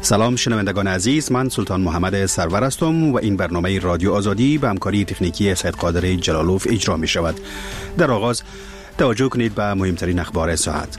سلام شنوندگان عزیز، من سلطان محمد سرور هستم و این برنامه رادیو آزادی به همکاری تکنیکی سید قادر جلالوف اجرا می شود. در آغاز توجه کنید به مهمترین اخبار ساعت.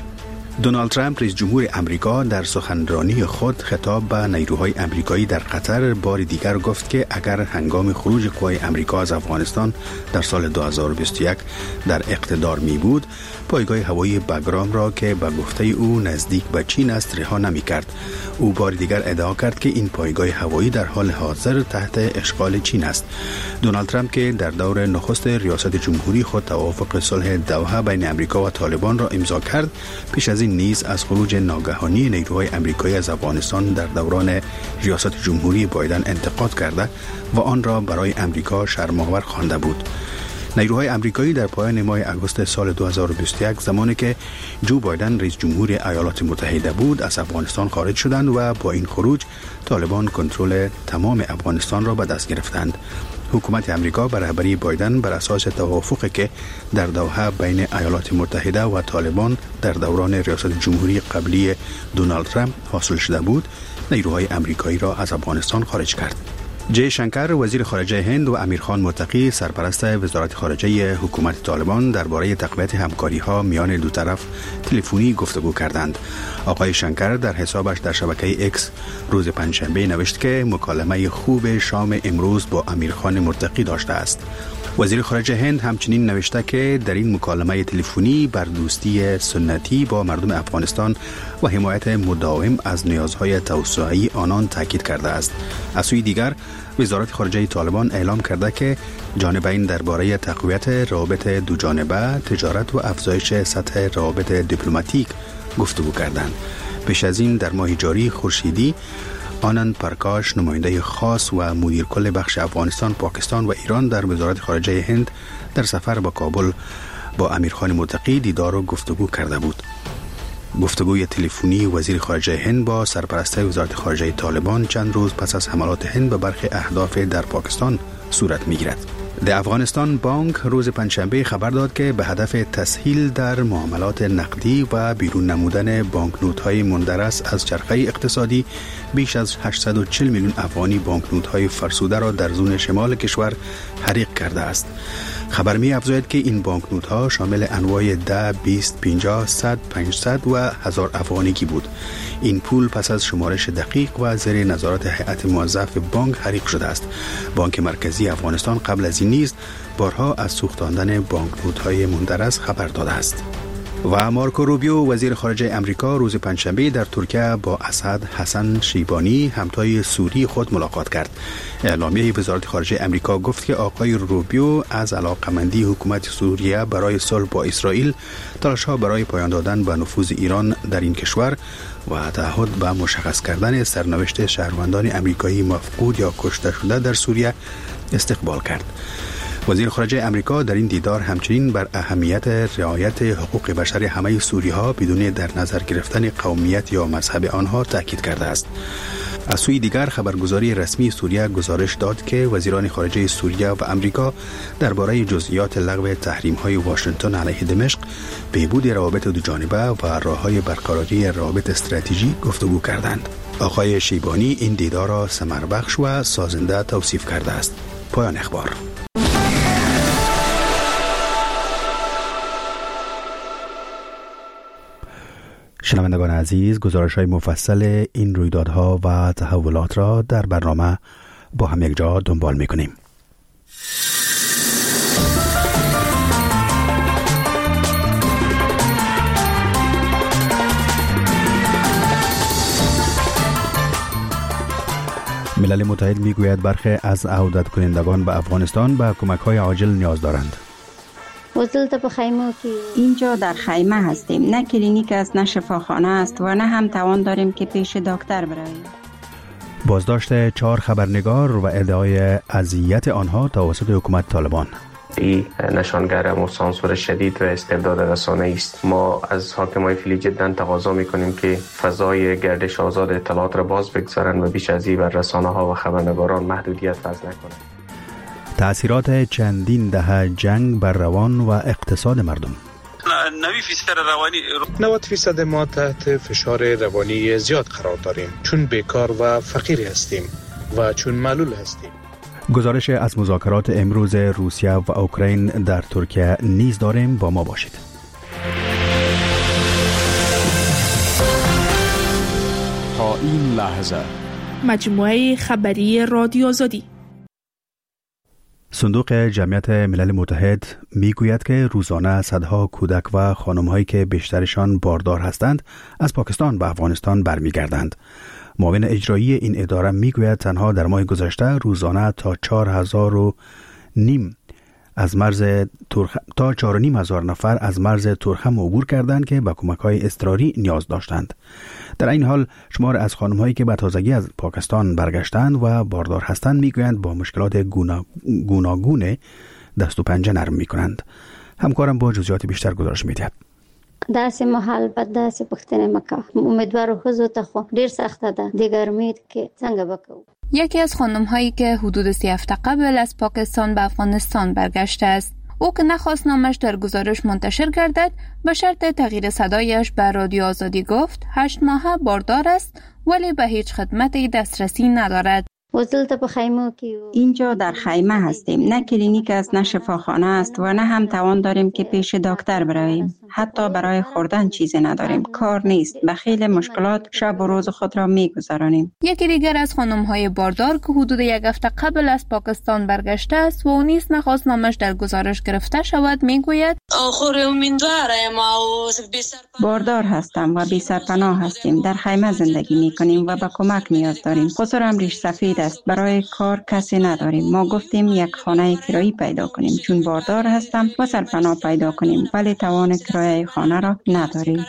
دونالد ترامپ رئیس جمهور امریکا در سخنرانی خود خطاب به نیروهای امریکایی در قطر بار دیگر گفت که اگر هنگام خروج قوای امریکا از افغانستان در سال 2021 در اقتدار می بود، پایگاه هوایی بگرام را که به گفته او نزدیک به چین است رها نمی کرد. او بار دیگر ادعا کرد که این پایگاه هوایی در حال حاضر تحت اشغال چین است. دونالد ترامپ که در دور نخست ریاست جمهوری خود توافق صلح دوحه بین امریکا و طالبان را امضا کرد، پیش از این نیز از خروج ناگهانی نیروهای امریکایی از افغانستان در دوران ریاست جمهوری بایدن انتقاد کرده و آن را برای امریکا شرم‌آور خوانده بود. نیروهای امریکایی در پایان ماه اگوست سال 2021 زمانی که جو بایدن رئیس جمهور ایالات متحده بود از افغانستان خارج شدند و با این خروج طالبان کنترل تمام افغانستان را به دست گرفتند. حکومت امریکا بر رهبری بایدن بر اساس توافقی که در دوحه بین ایالات متحده و طالبان در دوران ریاست جمهوری قبلی دونالد ترامپ حاصل شده بود، نیروهای امریکایی را از افغانستان خارج کرد. جی شنکر وزیر خارجه هند و امیرخان متقی سرپرست وزارت خارجه حکومت طالبان درباره تقویت همکاری‌ها میان دو طرف تلفنی گفتگو کردند. آقای شنکر در حسابش در شبکه اکس روز پنجشنبه نوشت که مکالمه خوب شام امروز با امیرخان متقی داشته است. وزیر خارجه هند همچنین نوشته که در این مکالمه تلفنی بر دوستی سنتی با مردم افغانستان و حمایت مداوم از نیازهای توسعه‌ای آنان تاکید کرده است. از سوی دیگر وزارت خارجه طالبان اعلام کرده که جانبین درباره تقویت روابط دو جانبه، تجارت و افزایش سطح روابط دیپلماتیک گفتگو کردند. پیش از این در ماه جاری خورشیدی آنند پرکاش نماینده خاص و مدیر کل بخش افغانستان، پاکستان و ایران در وزارت خارجه هند در سفر به کابل با امیرخان متقی دیدار و گفتگو کرده بود. گفتگوی تلفنی وزیر خارجه هند با سرپرست وزارت خارجه طالبان چند روز پس از حملات هند به برخی اهداف در پاکستان صورت می‌گیرد. د افغانستان بانک روز پنجشنبه خبر داد که به هدف تسهیل در معاملات نقدی و بیرون نمودن بانکنوت‌های مندرس از چرخه اقتصادی بیش از 840 میلیون افغانی بانکنوت‌های فرسوده را در زون شمال کشور حریق کرده است. خبر می افزاید که این بانکنوت‌ها شامل انواع 10، 20، 50، 100، 500 و 1000 افغانیکی بود. این پول پس از شمارش دقیق و زیر نظارت هیئت موظف بانک حریق شده است. بانک مرکزی افغانستان قبل از این نیز بارها از سوختاندن بانکنوت‌های مندرس خبر داده است. و مارکو روبیو وزیر خارجه امریکا روز پنجشنبه در ترکیه با اسد حسن شیبانی همتای سوری خود ملاقات کرد. اعلامیه وزارت خارجه امریکا گفت که آقای روبیو از علاقمندی حکومت سوریه برای صلح با اسرائیل، تلاش‌ها برای پایان دادن به نفوذ ایران در این کشور و تعهد به مشخص کردن سرنوشت شهروندان امریکایی مفقود یا کشته شده در سوریه استقبال کرد. وزیر خارجه امریکا در این دیدار همچنین بر اهمیت رعایت حقوق بشر همه سوری‌ها بدون در نظر گرفتن قومیت یا مذهب آنها تاکید کرده است. از سوی دیگر خبرگزاری رسمی سوریه گزارش داد که وزیران خارجه سوریه و امریکا درباره جزئیات لغو تحریم‌های واشنگتن علیه دمشق، بهبود روابط دو جانبه و راه‌های برقراری روابط استراتژیک گفتگو کردند. آقای شیبانی این دیدار را ثمربخش و سازنده توصیف کرده است. پایان اخبار. شنوندگان عزیز، گزارش‌های مفصل این رویدادها و تحولات را در برنامه با هم یک جا دنبال می‌کنیم. ملل متحد می‌گوید برخی از عودت کنندگان به افغانستان به کمک‌های عاجل نیاز دارند. اینجا در خیمه هستیم. نه کلینیک است، نه شفاخانه است و نه هم توان داریم که پیش دکتر برویم. بازداشت 4 خبرنگار و ادعای اذیت آنها توسط حکومت طالبان. این نشانگر و سانسور شدید و استبداد رسانه است. ما از حاکمای فعلی جدا تقاضا میکنیم که فضای گردش آزاد اطلاعات را باز بگذارند و بیش از این بر رسانه ها و خبرنگاران محدودیت وضع نکنند. تأثیرات چندین دهه جنگ بر روان و اقتصاد مردم. 90% ما تحت فشار روانی زیاد قرار داریم، چون بیکار و فقیر هستیم و چون معلول هستیم. گزارش از مذاکرات امروز روسیه و اوکراین در ترکیه نیز داریم، با ما باشید. تا این لحظه مجموعه خبری رادیو آزادی. صندوق جمعیت ملل متحد میگوید که روزانه صدها کودک و خانم‌هایی که بیشترشان باردار هستند از پاکستان به افغانستان برمیگردند. معاون اجرایی این اداره میگوید تنها در ماه گذشته روزانه تا 4,500 از مرز تا 4,500 نفر از مرز ترخم عبور کردند که به کمک‌های اضطراری نیاز داشتند. در این حال شمار از خانم‌هایی که به تازگی از پاکستان برگشتند و باردار هستند میگویند با مشکلات گوناگون دست و پنجه نرم میکنند. همکارم با جزئیات بیشتر گزارش میدهد. داسې محل بد داسې پختنه مکه امیدوارو خزو ته خو ډیر سخته ده د ګرمۍ کې څنګه وکړو. یکی از خانم‌هایی که حدود 3 هفته قبل از پاکستان به افغانستان برگشته است. او که نخواست نامش در گزارش منتشر گردد به شرط تغییر صدایش به رادیو آزادی گفت 8 ماهه باردار است ولی به هیچ خدمتی دسترسی ندارد. اینجا در خیمه هستیم، نه کلینیک است، نه شفاخانه است و نه هم توان داریم که پیش دکتر برویم. حتی برای خوردن چیزی نداریم، کار نیست، به خیلی مشکلات شب و روز خود را میگذرانیم. یکی دیگر از خانم‌های باردار که حدود 1 هفته قبل از پاکستان برگشته است و او نیز نخواست نامش در گزارش گرفته شود میگوید باردار هستم و بی سرپناه هستیم، در خیمه زندگی میکنیم و به کمک نیاز داریم. خسرم ریش سفید است، برای کار کسی نداریم. ما گفتیم یک خانه کرایی پیدا کنیم چون باردار هستم و سرپناه پیدا کنیم، ولی توان کرایه خانه را نداریم.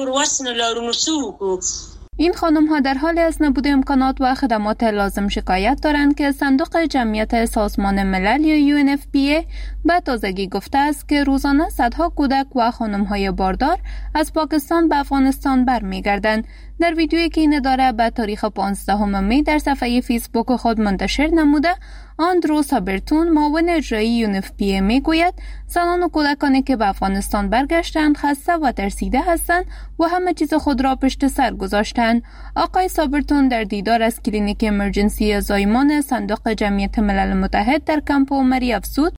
این خانم‌ها در حال از نبود امکانات و خدمات لازم شکایت دارند که صندوق جمعیت سازمان ملل یا UNFPA به تازگی گفته است که روزانه صدها کودک و خانم‌های باردار از پاکستان به افغانستان برمیگردند. در ویدیویی که این اداره به تاریخ 15 می در صفحه فیسبوک خود منتشر نموده، آندرو سابرتون معاون اجرایی UNFPA میگوید زنان و کودکانی که به افغانستان برگشتند خسته و ترسیده هستند و همه چیز خود را پشت سر گذاشتند. آقای سابرتون در دیدار از کلینیک امرجنسی زایمان صندوق جمعیت ملل متحد در کمپ عمری افزود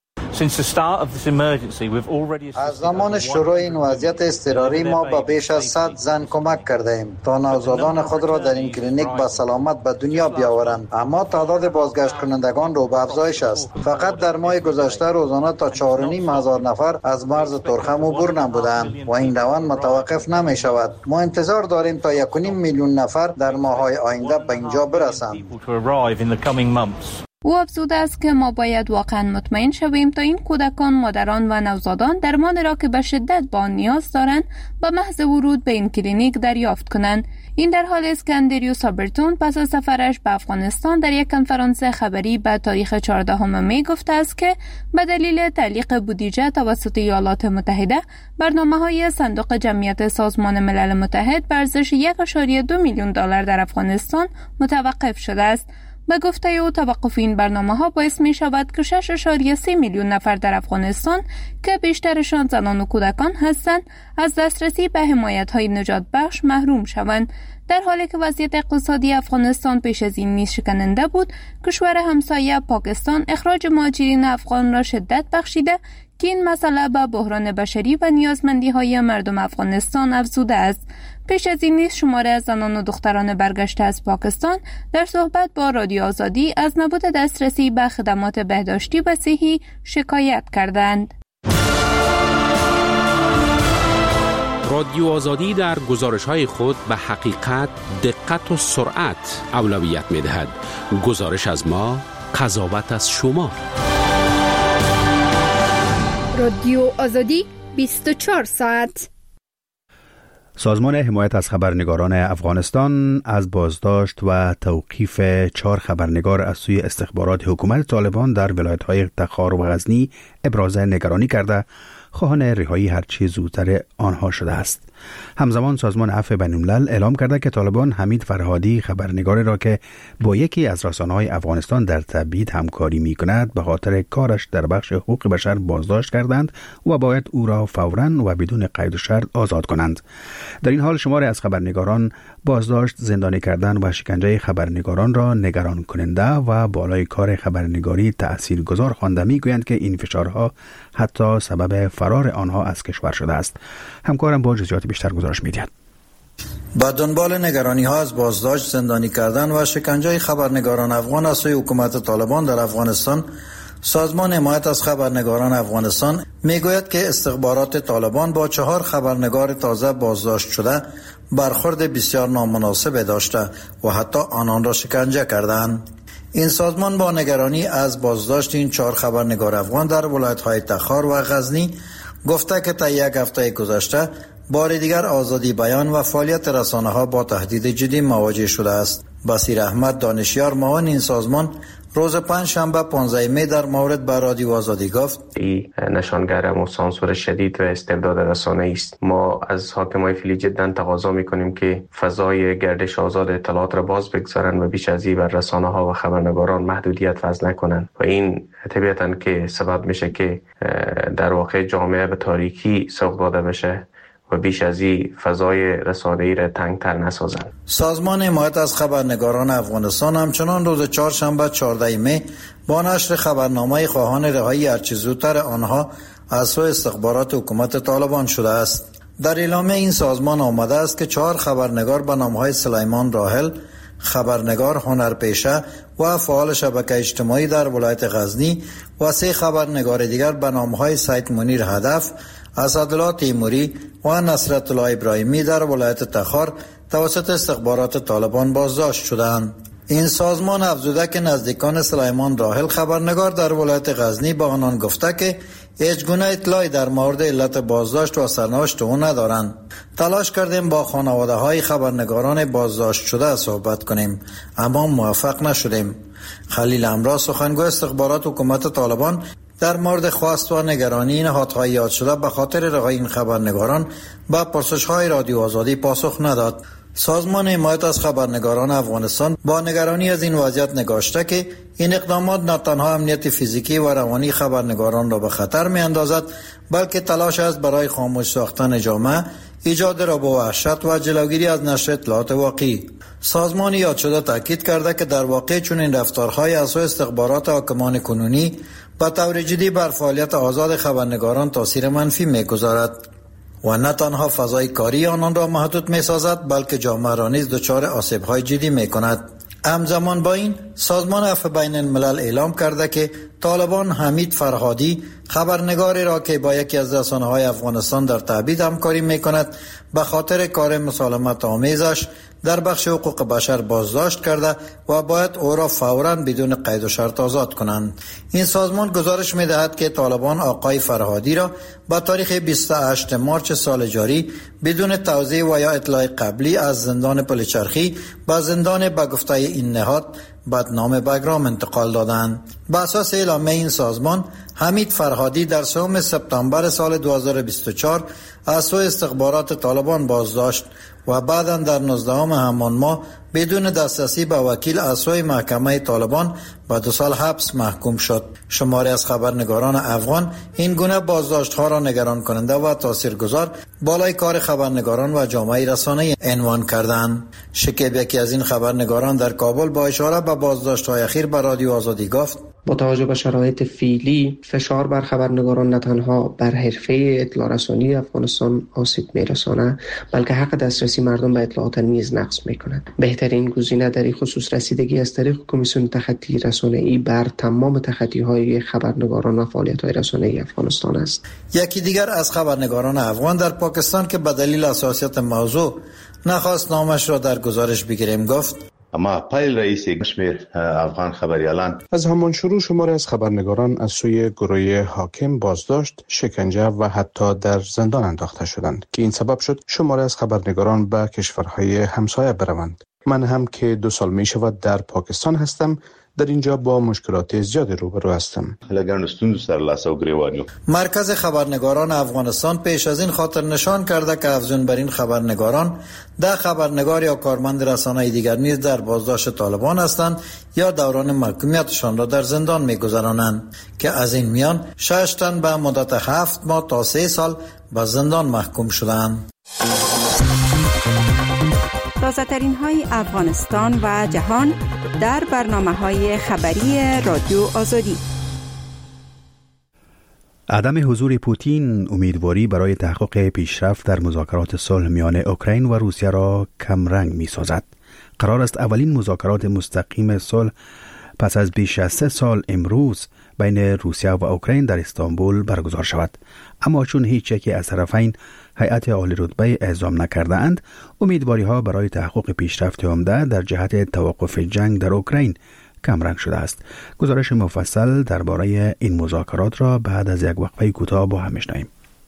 از زمان شروع این وضعیت اضطراری ما به بیش از 100 زن کمک کرده ایم تا نوزادان خود را در این کلینیک به سلامت به دنیا بیاورند، اما تعداد بازگشت کنندگان رو به افزایش است. فقط در ماه گذشته روزانه تا 4,500 نفر از مرز ترخم عبور نمودند و این روند متوقف نمی شود. ما انتظار داریم تا 1.5 میلیون نفر در ماه‌های آینده به اینجا برسند. او افزوده است که ما باید واقعا مطمئن شویم تا این کودکان، مادران و نوزادان درمان را که به شدت با آن نیاز دارند به محض ورود به این کلینیک دریافت کنند. این در حالی است که اندریو سابرتون پس از سفرش به افغانستان در یک کنفرانس خبری به تاریخ 14 می گفته است که به دلیل تعلیق بودجه توسط ایالات متحده برنامه‌های صندوق جمعیت سازمان ملل متحد به ارزش 1.2 میلیون دلار در افغانستان متوقف شده است. به گفته او توقف این برنامه‌ها باعث می شود که 6.3 میلیون نفر در افغانستان که بیشترشان زنان و کودکان هستند از دسترسی به حمایت‌های نجات بخش محروم شوند. در حالی که وضعیت اقتصادی افغانستان پیش از این نیز شکننده بود، کشور همسایه پاکستان اخراج مهاجرین افغان را شدت بخشیده که این مسئله به بحران بشری و نیازمندی‌های مردم افغانستان افزوده است. پیش از این نیز شماره از زنان و دختران برگشته از پاکستان در صحبت با رادیو آزادی از نبود دسترسی به خدمات بهداشتی و صحی شکایت کردند. رادیو آزادی در گزارش‌های خود به حقیقت، دقت و سرعت اولویت می‌دهد. گزارش از ما، قضاوت از شما. رادیو آزادی 24 ساعت. سازمان حمایت از خبرنگاران افغانستان از بازداشت و توقیف 4 خبرنگار از سوی استخبارات حکومت طالبان در ولایت‌های تخار و غزنی ابراز نگرانی کرده خواهان رهایی هرچه زودتر آنها شده است. همزمان سازمان عفو بین‌الملل اعلام کرده که طالبان حمید فرهادی خبرنگاری را که با یکی از رسانه‌های افغانستان در تبعید همکاری می‌کند به خاطر کارش در بخش حقوق بشر بازداشت کردند و باید او را فوراً و بدون قید و شرط آزاد کنند. در این حال شماری از خبرنگاران بازداشت، زندانی کردن و شکنجه خبرنگاران را نگران کننده و بالای کار خبرنگاری تاثیرگذار خوانده می‌گویند که این فشارها حتی سبب فرار آنها از کشور شده است. همکارم با جزئیات بیشتر گزارش می‌دهد. با دنبال نگرانی‌ها از بازداشت، زندانی کردن و شکنجه خبرنگاران افغان از سوی حکومت طالبان در افغانستان، سازمان حمایت از خبرنگاران افغانستان میگوید که استخبارات طالبان با 4 خبرنگار تازه بازداشت شده برخورد بسیار نامناسب داشته و حتی آنان را شکنجه کردند. این سازمان با نگرانی از بازداشت این 4 خبرنگار افغان در ولایت‌های تخار و غزنی گفته که تا یک هفته گذشته بار دیگر آزادی بیان و فعالیت رسانه‌ها با تهدید جدی مواجه شده است. بصیر احمد دانشیار معاون این سازمان روز پنجشنبه 15 می در مورد به رادیو آزادی گفت: این نشانگر و سانسور شدید و استبداد رسانه‌ای است. ما از حاکمای فعلی جدا تقاضا می‌کنیم که فضای گردش آزاد اطلاعات را باز بگذارند و بیش از این بر رسانه‌ها و خبرنگاران محدودیت وضع نکنند و این طبیعتاً که سبب میشه که در واقع جامعه به تاریکی سوق داده بشه و بیش از این فضای رسانه‌ای را تنگتر نسازند. سازمان حمایت از خبرنگاران افغانستان همچنان روز چهارشنبه 14 می با نشر خبرنامه خواهان رهایی هرچه زودتر آنها از سوی استخبارات حکومت طالبان شده است. در اعلامیه این سازمان آمده است که 4 خبرنگار به نامهای سلیمان راحل، خبرنگار هنرپیشه و فعال شبکه اجتماعی در ولایت غزنی و 3 خبرنگار دیگر به نامهای سید منیر هدف، اسدالله تیموری و نصرت الله ابراهیمی در ولایت تخار توسط استخبارات طالبان بازداشت شدند. این سازمان افزوده که نزدیکان سلیمان راحل خبرنگار در ولایت غزنی به آنان گفته که هیچ گونه اطلاعی در مورد علت بازداشت و سرنوشت او ندارند. تلاش کردیم با خانواده های خبرنگاران بازداشت شده صحبت کنیم اما موفق نشدیم. خلیل امرا سخنگوی استخبارات حکومت طالبان در مورد خواست و نگرانی نهادهای یاد شده به خاطر رهایی این خبرنگاران به پرسش‌های رادیو آزادی پاسخ نداد. سازمان حمایت از خبرنگاران افغانستان با نگرانی از این وضعیت نگاشته که این اقدامات نه تنها امنیت فیزیکی و روانی خبرنگاران را به خطر می اندازد بلکه تلاش است برای خاموش ساختن جامعه، ایجاد رعب و وحشت و جلوگیری از نشر اطلاعات واقعی. سازمان یاد شده تاکید کرده که در واقع چون این رفتارهای از سوی استخبارات حاکمان کنونی به طور جدی بر فعالیت آزاد خبرنگاران تاثیر منفی می‌گذارد و نه تنها فضای کاری آنان را محدود می‌سازد بلکه جامعه را نیز دچار آسیب‌های جدی می‌کند. همزمان با این سازمان عفو بین الملل اعلام کرده که طالبان حمید فرهادی خبرنگاری را که با یکی از رسانه‌های افغانستان در تبعید همکاری می‌کند به خاطر کار مسالمت آمیزش در بخش حقوق بشر بازداشت کرده و باید او را فوراً بدون قید و شرط آزاد کنند. این سازمان گزارش می‌دهد که طالبان آقای فرهادی را با تاریخ 28 مارس سال جاری بدون توضیح و یا اطلاع قبلی از زندان پلچرخی به زندان به گفته این نهاد بدنام بگرام انتقال دادند. بر اساس اعلامیه این سازمان حمید فرهادی در 3 سپتامبر سال 2024 از سوی استخبارات طالبان بازداشت و بعداً در 19 همان ماه بدون دسترسی به وکیل از سوی محکمه طالبان به 2 سال حبس محکوم شد. شماری از خبرنگاران افغان این گونه بازداشت‌ها را نگران کننده و تاثیرگذار بالای کار خبرنگاران و جامعه رسانه‌ای عنوان کردند. شکیب یکی از این خبرنگاران در کابل با اشاره به بازداشت‌های اخیر به رادیو آزادی گفت: با توجه به شرایط فعلی فشار بر خبرنگاران نه تنها بر حرفه اطلاع رسانی افغانستان آسیب میرساند بلکه حق دسترسی مردم به اطلاعات نیز نقض میکند. بهترین گزینه در این خصوص رسیدگی از طریق کمیسیون تخطی رسانه‌ای بر تمام تخطی‌های خبرنگاران و فعالیت‌های رسانه‌ای افغانستان است. یکی دیگر از خبرنگاران افغان در پاکستان که به دلیل حساسیت موضوع نخواست نامش را در گزارش بگیریم گفت: اما پایل رئیس کشمیر افغان خبریالان از همان شروع شماری از خبرنگاران از سوی گروه حاکم بازداشت، شکنجه و حتی در زندان انداخته شدند که این سبب شد شماری از خبرنگاران به کشورهای همسایه بروند. من هم که 2 سال می شود در پاکستان هستم، در اینجا با مشکلات زیادی روبرو هستم. مرکز خبرنگاران افغانستان پیش از این خاطر نشان کرده که افزون بر این خبرنگاران ده خبرنگار یا کارمند رسانه دیگر نیز در بازداشت طالبان هستند یا دوران محکومیتشان را در زندان می‌گذرانند که از این میان 6 تن به مدت 7 ماه تا 3 سال به زندان محکوم شدند. تازه ترین های افغانستان و جهان در برنامه‌های خبری رادیو آزادی. عدم حضور پوتین امیدواری برای تحقق پیشرفت در مذاکرات صلح میان اوکراین و روسیه را کم رنگ می‌سازد. قرار است اولین مذاکرات مستقیم صلح پس از بیش از 3 سال امروز بین روسیه و اوکراین در استانبول برگزار شود. اما چون هیچ یکی از طرفین هیئت عالی رتبه اعزام نکرده اند، امیدواری ها برای تحقق پیشرفت عمده در جهت توقف جنگ در اوکراین کمرنگ شده است. گزارش مفصل درباره این مذاکرات را بعد از یک وقفه کوتاه با هم میشنویم.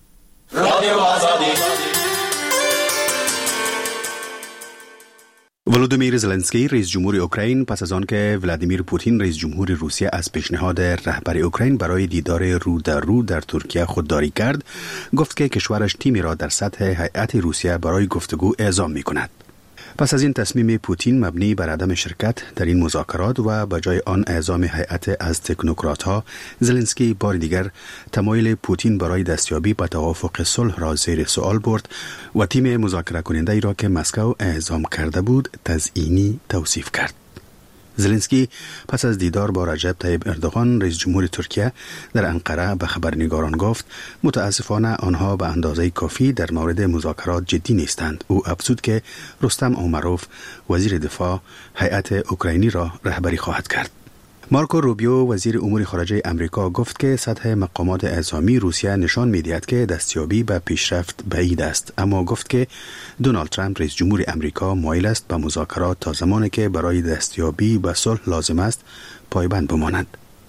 ولودیمیر زلنسکی رئیس جمهور اوکراین پس از آن که ولادیمیر پوتین رئیس جمهور روسیه از پیشنهاد رهبر اوکراین برای دیدار رو در رو در ترکیه خودداری کرد، گفت که کشورش تیمی را در سطح هیئت روسیه برای گفتگو اعزام می‌کند. پس از این تصمیم پوتین مبنی بر عدم شرکت در این مذاکرات و به جای آن اعزام هیئت از تکنوکرات‌ها، زلنسکی بار دیگر تمایل پوتین برای دستیابی به توافق صلح را زیر سوال برد و تیم مذاکره کننده ای را که مسکو اعزام کرده بود تزیینی توصیف کرد. زلنسکی پس از دیدار با رجب طیب اردوغان رئیس جمهور ترکیه در انقره به خبرنگاران گفت متاسفانه آنها به اندازه کافی در مورد مذاکرات جدی نیستند. او افزود که رستم اومروف وزیر دفاع هیئت اوکراینی را رهبری خواهد کرد. مارکو روبیو وزیر امور خارجه امریکا گفت که سطح مقامات اعزامی روسیه نشان می‌دهد که دستیابی به پیشرفت بعید است، اما گفت که دونالد ترامپ رئیس جمهور امریکا مایل است به مذاکرات تا زمانی که برای دستیابی به صلح لازم است پایبند بماند.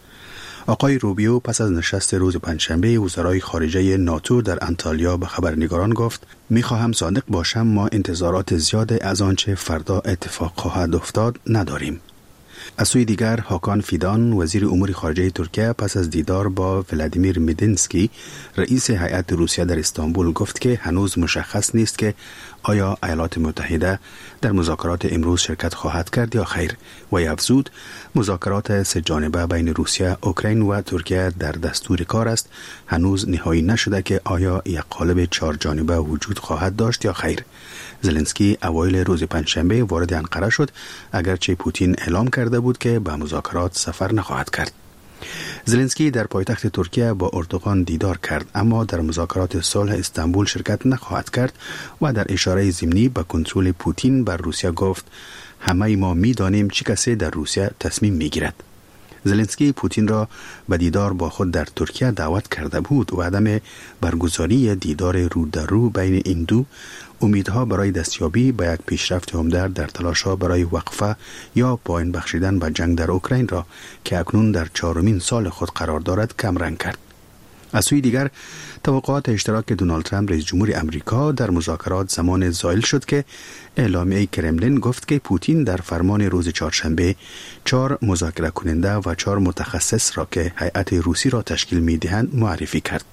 آقای روبیو پس از نشست روز پنجشنبه وزرای خارجه ناتو در انطالیا به خبرنگاران گفت می‌خواهم صادق باشم، ما انتظارات زیاد از آنچه فردا اتفاق خواهد افتاد نداریم. از سوی دیگر هاکان فیدان وزیر امور خارجه ترکیه پس از دیدار با ولادیمیر مدینسکی رئیس هیئت روسیه در استانبول گفت که هنوز مشخص نیست که آیا ایالات متحده در مذاکرات امروز شرکت خواهد کرد یا خیر و افزود مذاکرات 3 جانبه بین روسیه، اوکراین و ترکیه در دستور کار است. هنوز نهایی نشده که آیا یک قالب 4 جانبه وجود خواهد داشت یا خیر. زلنسکی اوایل روز پنجشنبه وارد انقره شد، اگرچه پوتین اعلام کرده بود که به مذاکرات سفر نخواهد کرد. زلنسکی در پایتخت ترکیه با اردوغان دیدار کرد، اما در مذاکرات صلح استانبول شرکت نخواهد کرد و در اشاره ضمنی به کنترل پوتین بر روسیه گفت همه ما می‌دانیم چه کسی در روسیه تصمیم می‌گیرد. زلنسکی پوتین را به دیدار با خود در ترکیه دعوت کرده بود و عدم برگزاری دیدار رو در رو بین این دو امیدها برای دستیابی به یک پیشرفت عمده در تلاش‌ها برای وقفه یا پایان بخشیدن به جنگ در اوکراین را که اکنون در 4مین سال خود قرار دارد کمرنگ کرد. از سوی دیگر توقعات اشتراک دونالد ترامپ رئیس جمهور امریکا در مذاکرات زمان زائل شد که اعلامیه کرملین گفت که پوتین در فرمان روز چهارشنبه 4 مذاکره کننده و 4 متخصص را که هیئت روسی را تشکیل می‌دهند معرفی کرد.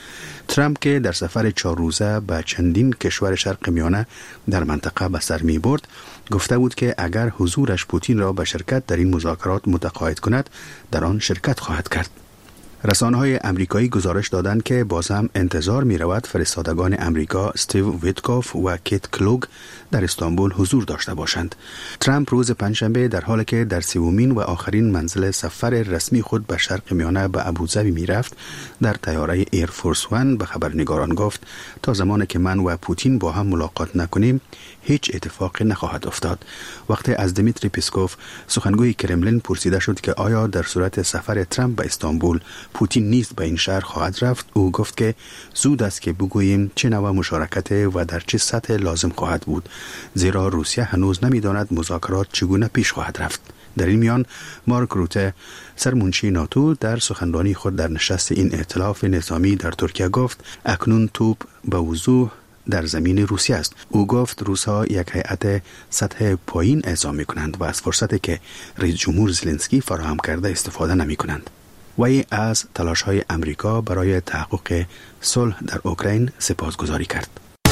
ترامپ که در سفر 4 روزه به چندین کشور شرق میانه در منطقه به سر می برد، گفته بود که اگر حضورش پوتین را به شرکت در این مذاکرات متقاعد کند، در آن شرکت خواهد کرد. رسانه‌های امریکایی گزارش دادند که باز هم انتظار می رود فرستادگان امریکا استیو ویتکوف و کیت کلوگ در استانبول حضور داشته باشند. ترامپ روز پنجشنبه در حالی که در 3مین و آخرین منزل سفر رسمی خود به شرق میانه به ابوظبی می رفت، در طیاره ایرفورس 1 به خبرنگاران گفت تا زمانی که من و پوتین با هم ملاقات نکنیم هیچ اتفاقی نخواهد افتاد. وقتی از دمیتری پسکوف سخنگوی کرملین پرسیده شد که آیا در صورت سفر ترامپ به استانبول پوتین نیز به این شهر خواهد رفت، او گفت که زود است که بگوییم چه نوع مشارکت و در چه سطح لازم خواهد بود، زیرا روسیه هنوز نمی‌داند مذاکرات چگونه پیش خواهد رفت. در این میان مارک روته سرمنشی ناتو در سخنرانی خود در نشست این ائتلاف نظامی در ترکیه گفت اکنون توپ به وضوح در زمین روسیه است. او گفت روس‌ها یک هیئت سطح پایین اعزام می‌کنند و از فرصتی که رئیس جمهور زلنسکی فراهم کرده استفاده نمی‌کنند. وی از تلاش‌های امریکا برای تحقق صلح در اوکراین سپاسگزاری کرد.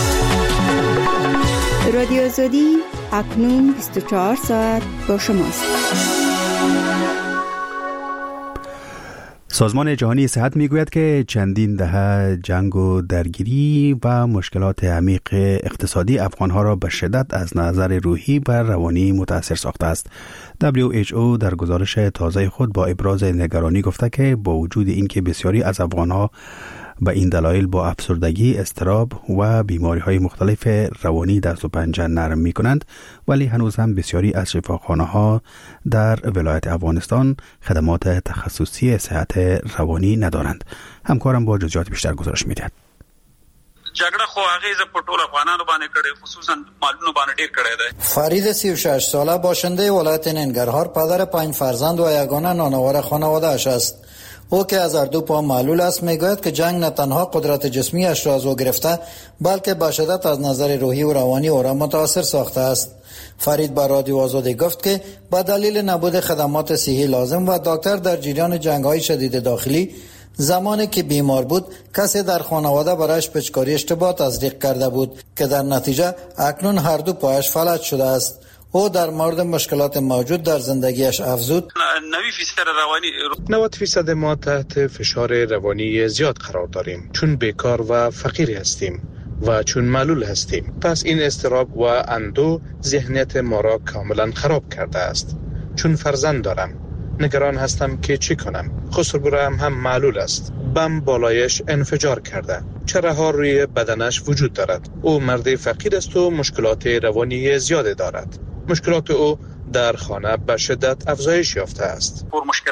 رادیو آزادی اکنون 24 ساعت با شماست. سازمان جهانی صحت میگوید که چندین دهه جنگ و درگیری و مشکلات عمیق اقتصادی افغانها را به شدت از نظر روحی و روانی متاثر ساخته است. WHO در گزارش تازه خود با ابراز نگرانی گفته که با وجود اینکه بسیاری از افغانها به این دلایل با افسردگی، اضطراب و بیماری‌های مختلف روانی دست و پنجه نرم می‌کنند، ولی هنوز هم بسیاری از شفاخانه‌ها در ولایت افغانستان خدمات تخصصی صحت روانی ندارند. همکارم با جزئیات بیشتر گزارش می‌دهد. جګړه خو هغه په ټول افغانانو باندې کړي، خصوصا مالونو باندې ډیر کړي ده. فرید 36 ساله باشنده ولایت ننگرهار، پدر 5 فرزند و یگانه نانآور خانواده‌اش است. او که از هر دو پا معلول است میگوید که جنگ نه تنها قدرت جسمی اش را از او گرفته بلکه به شدت از نظر روحی و روانی او را متاثر ساخته است. فرید با رادیو آزادی گفت که به دلیل نبود خدمات صحی لازم و دکتر در جریان جنگ‌های شدید داخلی، زمانی که بیمار بود کسی در خانواده برایش پیچکاری اشتباه تزریق کرده بود که در نتیجه اکنون هر دو پایش فلج شده است. او در مورد مشکلات موجود در زندگیش افزود: 90% ما تحت فشار روانی زیاد قرار داریم، چون بیکار و فقیر هستیم و چون معلول هستیم. پس این اضطراب و اندوه ذهنیت ما را کاملا خراب کرده است. چون فرزند دارم، نگران هستم که چی کنم. خسروبرم هم معلول است. بم بالایش انفجار کرده. چره ها روی بدنش وجود دارد. او مرد فقیر است و مشکلات روانی زیاد دارد. مشکلات او در خانه به شدت افزایش یافته است.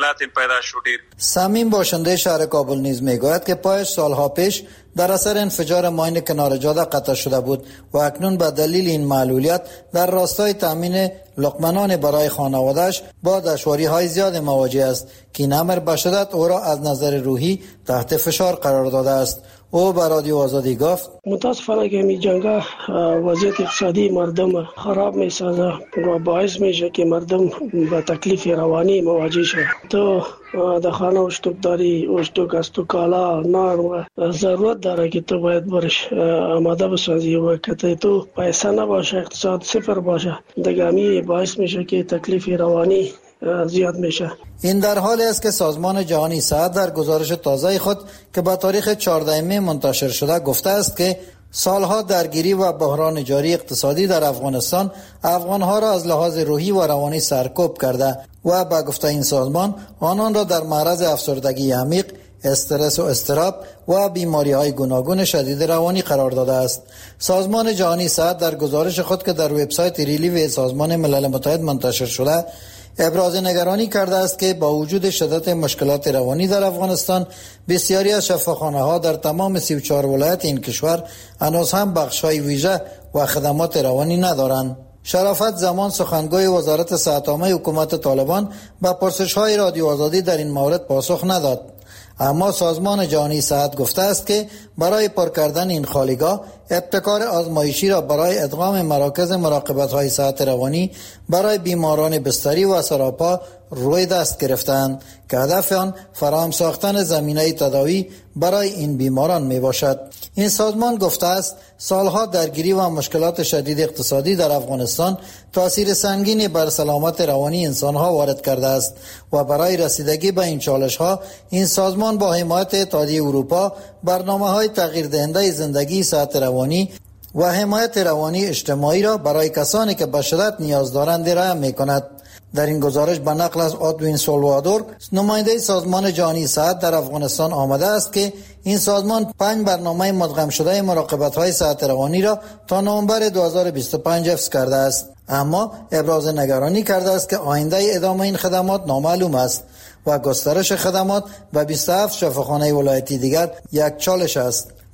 سمیم باشنده شهر کابل نیز میگوید که پایش سالها پیش در اثر انفجار ماین کنار جاده قطع شده بود و اکنون به دلیل این معلولیت در راستای تامین لقمه برای خانواده‌اش با دشواری‌های زیاد مواجه است که این امر به شدت او را از نظر روحی تحت فشار قرار داده است. او به رادیو آزادی گفت: متاسفانه که می جنگ وضعیت اقتصادی مردم خراب می سازه و باعث میشه که مردم به تکلیف روانی مواجه شد. تو در خانه اشتوک داری، اشتوک است تو کالا نان و ضرورت داره که تو باید برش آماده بسازی و که تو پیسه نباشه، اقتصاد صفر باشه، دگامی باعث میشه که تکلیف روانی زیاد میشه. این در حالی است که سازمان جهانی صحت در گزارش تازه خود که با تاریخ 14 می منتشر شده گفته است که سالها درگیری و بحران جاری اقتصادی در افغانستان افغانها را از لحاظ روحی و روانی سرکوب کرده و با گفته این سازمان آنان را در معرض افسردگی عمیق، استرس و اضطراب و بیماری‌های گوناگون شدید روانی قرار داده است. سازمان جهانی صحت در گزارش خود که در وبسایت ریلیو سازمان ملل متحد منتشر شده ابراز نگرانی کرده است که با وجود شدت مشکلات روانی در افغانستان بسیاری از شفاخانه‌ها در تمام 34 ولایت این کشور هنوز هم بخش‌های ویژه و خدمات روانی ندارند. شرافت زمان سخنگوی وزارت صحت عامه حکومت طالبان به پرسش‌های رادیو آزادی در این مورد پاسخ نداد. اما سازمان جهانی صحت گفته است که برای پر کردن این خالیگاه ابتکار آزمایشی را برای ادغام مراکز مراقبت‌های صحت روانی برای بیماران بستری و سراپا روی دست گرفتند که هدف آن فراهم ساختن زمینه تداوی برای این بیماران می باشد. این سازمان گفته است سالها درگیری و مشکلات شدید اقتصادی در افغانستان تاثیر سنگینی بر سلامت روانی انسانها وارد کرده است و برای رسیدگی به این چالش‌ها این سازمان با حمایت اتحادیه اروپا برنامه‌های تغییر دهنده زندگی صحت روانی و حمایت روانی اجتماعی را برای کسانی که به شدت نیاز دارند ارائه می‌کند. در این گزارش به نقل از آدوین سولوادور، نماینده سازمان جهانی صحت در افغانستان آمده است که این سازمان 5 برنامه مدغم شده مراقبت‌های صحت روانی را تا نوامبر 2025 حفظ کرده است، اما ابراز نگرانی کرده است که آینده ادامه این خدمات نامعلوم است و گسترش خدمات به 27 شفاخانه ولایتی دیگر یک چالش است.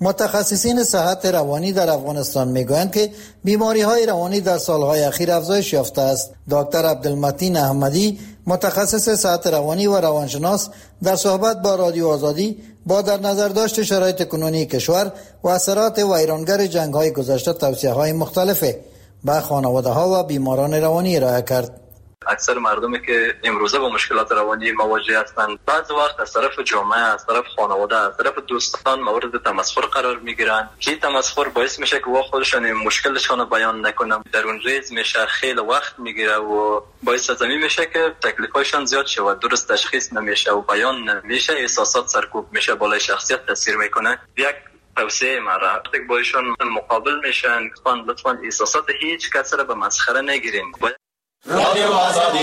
متخصصین صحت روانی در افغانستان میگویند که بیماری‌های روانی در سالهای اخیر افزایش یافته است. دکتر عبدالمتین احمدی، متخصص صحت روانی و روانشناس، در صحبت با رادیو آزادی با در نظر داشت شرایط کنونی کشور و اثرات ویرانگر جنگ‌های گذشته توصیه‌های مختلف به خانواده‌ها و بیماران روانی ارائه کرد. اکثر مردمی که امروزه با مشکلات روانی مواجه هستند بعض وقت از طرف جامعه، از طرف خانواده، از طرف دوستان مورد تمسخر قرار میگیرند که تمسخر باعث میشه که خودشان مشکلشان بیان نکنن، در اون ریز میشه، خیلی وقت میگیره و باعث از این میشه که تکلیفاشان زیاد شود، درست تشخیص نمیشه و بیان نمیشه، احساسات سرکوب میشه، بالای شخصیت تاثیر میکنه. یک توصیه مرا وقتی با ایشان مقابل میشن لطفاً احساسات هیچ کس را به مسخره نگیرین. رادیو آزادی.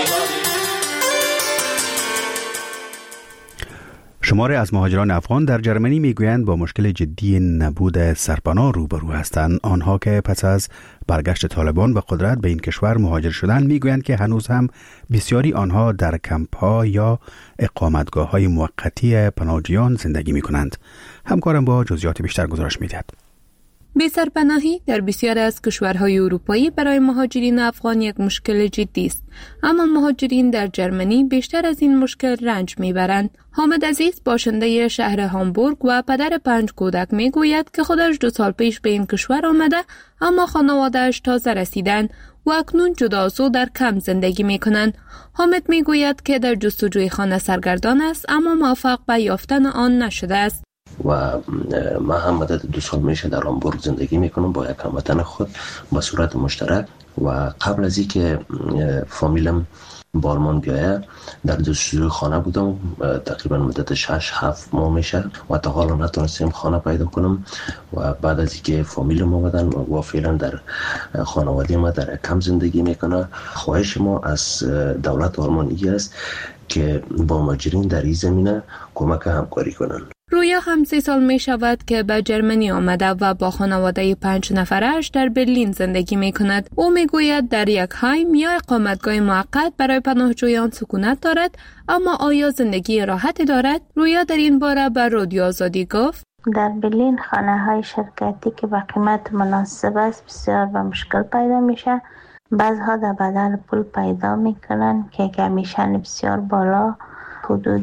شماری از مهاجران افغان در جرمنی میگویند با مشکل جدی نبود سرپناه روبرو هستند. آنها که پس از برگشت طالبان به قدرت به این کشور مهاجر شدند میگویند که هنوز هم بسیاری آنها در کمپ‌ها یا اقامتگاه‌های موقتی پناهجویان زندگی می‌کنند. همکارم با جزئیات بیشتر گزارش می‌دهد. بی‌سرپناهی در بسیاری از کشورهای اروپایی برای مهاجرین افغان یک مشکل جدی است، اما مهاجرین در جرمنی بیشتر از این مشکل رنج میبرند. حامد عزیز باشنده شهر هامبورگ و پدر 5 کودک میگوید که خودش 2 سال پیش به این کشور آمده اما خانواده‌اش تازه رسیدند و اکنون جدازو در کمپ زندگی میکنند. حامد میگوید که در جستجوی خانه سرگردان است اما موفق به یافتن آن نشده است. و من هم مدت 2 سال میشه در هامبورگ زندگی میکنم با یک هموطن خود به صورت مشترک و قبل از اینکه فامیلم بالمان بیایه در جستجوی خانه بودم، تقریبا مدت 6-7 ماه میشه و تا حالا نتونستم خانه پیدا کنم و بعد از اینکه فامیلم آمدن و فعلا در خانواده ما در کم زندگی میکنه. خواهش ما از دولت آلمانی است که با مهاجرین در این زمینه کمک همکاری کنند. رویا هم 3 سال می شود که به جرمنی آمده و با خانواده 5 نفرش در برلین زندگی می کند. او می گوید در یک هایم یا اقامتگاه موقت برای پناهجویان سکونت دارد، اما آیا زندگی راحتی دارد؟ رویا در این باره به رادیو آزادی گفت: در برلین خانه های شرکتی که با قیمت مناسب است بسیار به مشکل پیدا میشه. بعضها در بدل پول پیدا میکنن که کمیشن بسیار بالا، حدود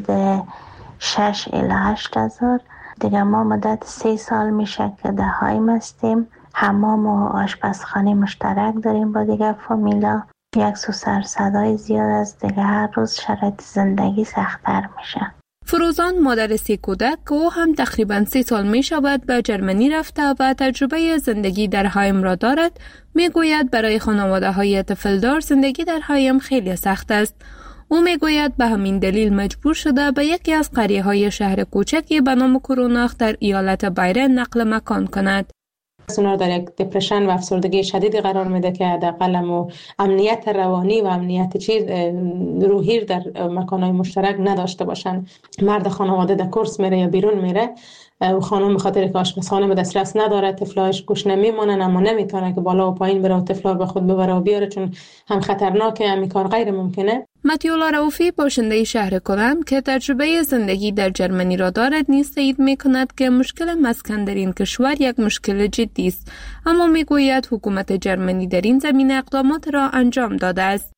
6 الی 8 هزار. دیگه ما مدت 3 سال میشه که در هایم هستیم. حمام و آشپزخانه مشترک داریم با دیگه فامیلا. یک سو سرصدای زیاد از دیگه هر روز شرایط زندگی سخت‌تر میشه. فروزان مادر 3 کودک که او هم تقریباً 3 سال می شود به جرمنی رفته و تجربه زندگی در هایم را دارد، می گوید برای خانواده های طفلدار زندگی در هایم خیلی سخت است. او می گوید به همین دلیل مجبور شده به یکی از قریه های شهر کوچکی به نام کروناخ در ایالت بایرن نقل مکان کند. اونا در یک دپرشن و افسردگی شدیدی قرار میده که حداقل امنیت روانی و امنیت روحی در مکان‌های مشترک نداشته باشن. مرد خانواده در کورس میره یا بیرون میره و خانم به خاطر که آشپزخانه به دسترس نداره، طفلاش گوش نمیمونن، اما نمیتونه که بالا و پایین بره و طفلا به خود ببره و بیاره، چون هم خطرناکه، هم کار غیر ممکنه. متیولا رؤوفی باشنده شهر کلن که تجربه زندگی در جرمنی را دارد نیز تایید می‌کند که مشکل مسکن در این کشور یک مشکل جدی است، اما میگوید حکومت جرمنی در این زمینه اقدامات را انجام داده است.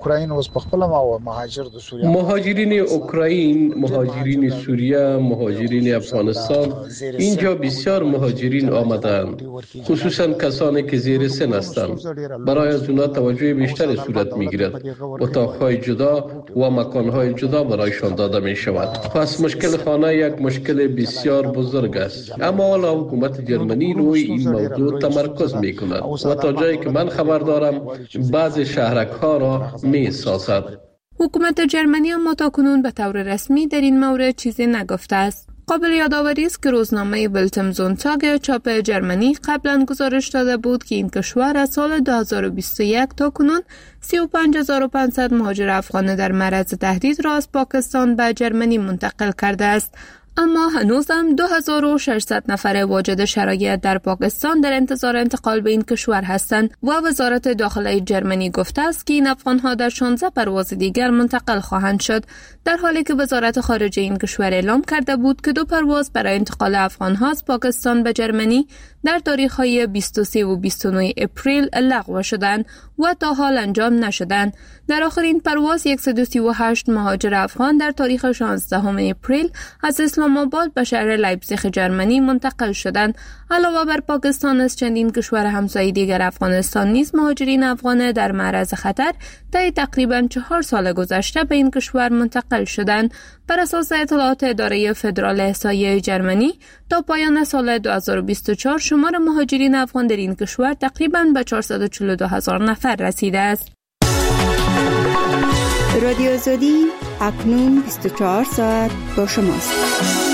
مهاجرین اوکراین، مهاجرین سوریه، مهاجرین افغانستان، اینجا بسیار مهاجرین آمدند، خصوصا کسانی که زیر سن هستند. برای از اونا توجه بیشتری صورت می‌گیرد. اتاق‌های جدا و مکان‌های جدا برایشان داده می شود. پس مشکل خانه یک مشکل بسیار بزرگ است، اما حالا حکومت جرمنی روی این موضوع تمرکز می کند و تا جایی که من خبر دارم بعض شهرک‌ها را می سازد. حکومت جرمنی اما تاکنون به طور رسمی در این مورد چیزی نگفته است. قابل یادآوری است که روزنامه ولتمزونتاگ چاپ جرمنی قبلا گزارش داده بود که این کشور از سال 2021 تا کنون 35500 مهاجر افغان در معرض تهدید را از پاکستان به جرمنی منتقل کرده است. اما هنوز هم 2600 نفر واجد شرایط در پاکستان در انتظار انتقال به این کشور هستند و وزارت داخله جرمنی گفته است که این افغان‌ها در 16 پرواز دیگر منتقل خواهند شد، در حالی که وزارت خارجه این کشور اعلام کرده بود که 2 پرواز برای انتقال افغان‌ها از پاکستان به جرمنی در تاریخ‌های 23 و 29 اپریل لغو شدند و تا حال انجام نشدند. در آخرین پرواز 138 مهاجر افغان در تاریخ 16 اپریل از اسلام آباد به شهر لایپزیگ جرمنی منتقل شدند. علاوه بر پاکستان از چندین کشور همسایه دیگر افغانستان نیز مهاجرین افغان در معرض خطر طی تقریباً 4 سال گذشته به این کشور منتقل شدند. بر اساس اطلاعات اداره فدرال احصایه جرمنی تا پایان سال 2024 شمار مهاجرین افغان در این کشور تقریباً به 442,000 نفر رسیده است. رادیو آزادی اکنون 24 ساعت با شماست.